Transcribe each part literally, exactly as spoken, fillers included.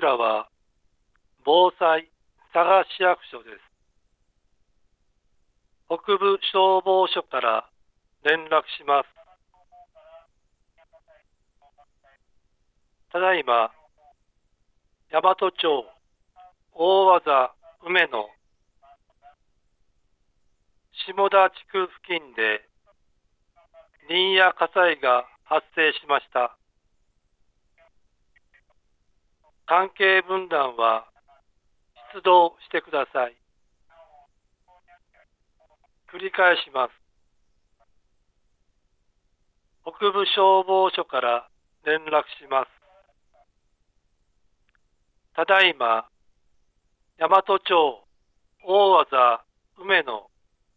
らは防災佐賀市役所です。北部消防署から連絡します。ただいま、大和町大和田梅の下田地区付近で林野火災が発生しました。関係分団は出動してください。繰り返します。北部消防署から連絡します。ただいま、大和町大和田梅の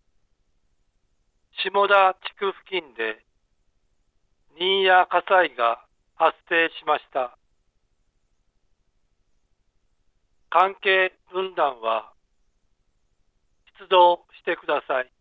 下田地区付近で林野火災が発生しました。関係分団は出動してください。